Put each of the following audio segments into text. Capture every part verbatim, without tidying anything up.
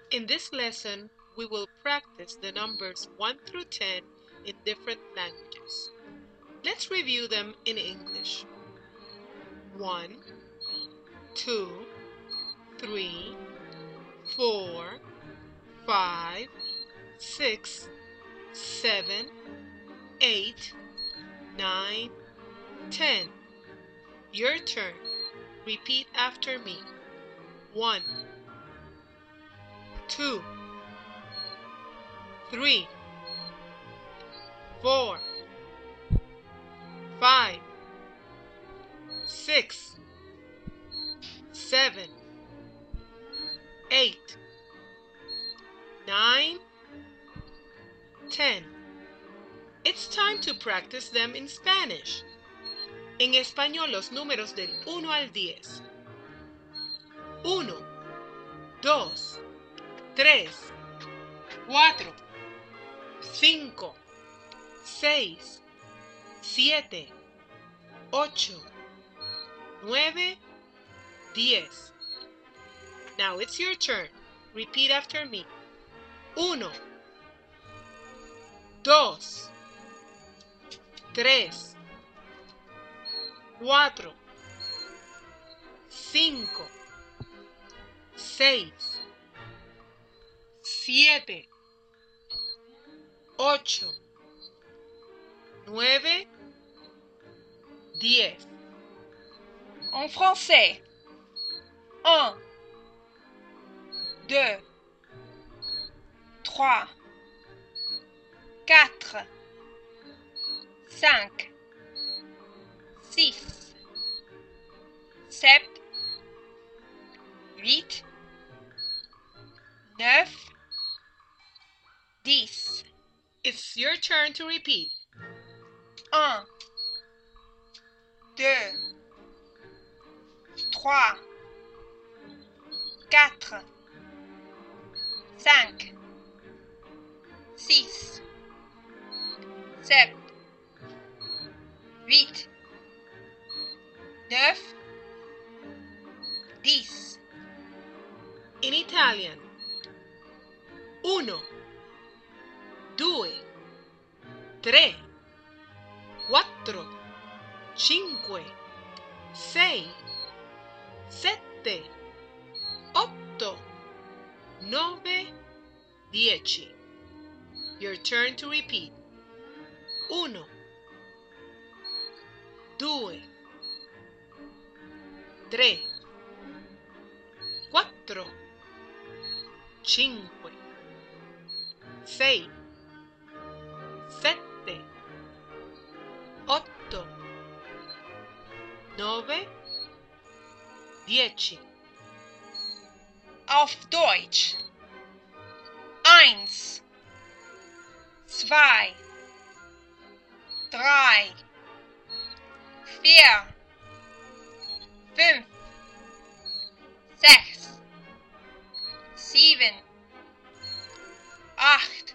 In this lesson, we will practice the numbers one through ten in different languages. Let's review them in English. one, two, three, four, five, six, seven, eight, nine, ten. Your turn. Repeat after me. one, two, three, four, five, six, seven, eight, nine, ten. It's time to practice them in Spanish. En español, los números del uno al diez. uno, dos, tres, cuatro, cinco, seis, siete, ocho, nueve, diez. Now it's your turn. Repeat after me. uno, dos, tres, cuatro, cinco, seis, siete, ocho, nueve, diez. En français. un, deux, trois, quatre, cinq, six, sept, huit, neuf, dix. It's your turn to repeat. un, deux, trois, quatre, cinq, six, sept, huit, neuf, dix. In Italian. uno, due, tre, quattro, cinque, sei, sette, otto, nove, dieci. Your turn to repeat. uno, due, tre, quattro, cinque, sei, sette, otto, nove, dieci. Auf Deutsch. eins, zwei, drei, vier, fünf, sechs, sieben, acht,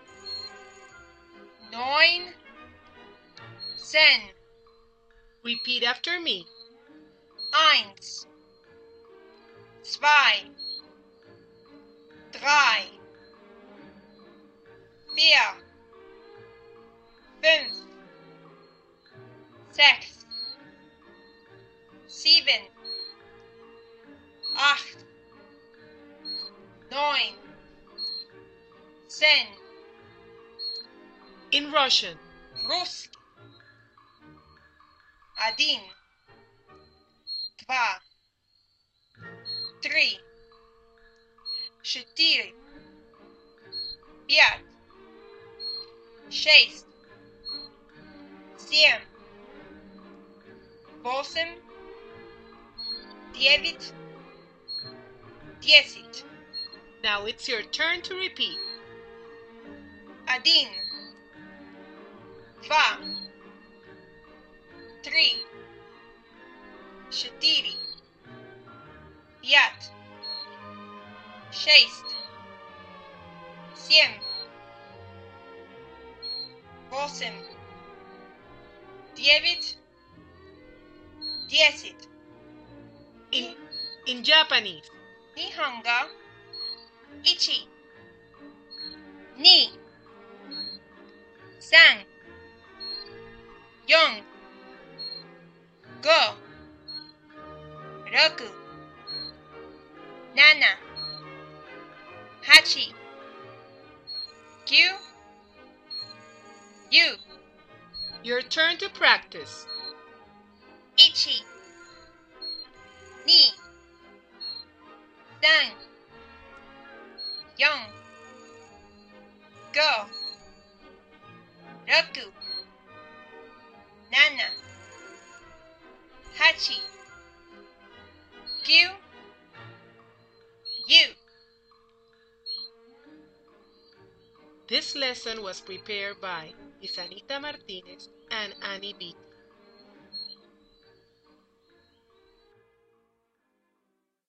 neun, zehn. Repeat after me. eins, zwei, drei, vier, fünf, sechs, sieben, acht, neun, zehn. In Russian. Русский. один, два, три, четыре, пять, шесть, семь, восемь, девять, десять. Now it's your turn to repeat. один, два, три, четыре, пять, шесть, семь, восемь, девять, десять. In, in Japanese. 日本がいち、 に、さん、よん、ご、ろく、なな、はち、きゅう、じゅう、 Your turn to practice. いち、に、さん、よん、ご、ろく、なな、はち、きゅう、じゅう。 This lesson was prepared by Isanita Martinez and Annie B.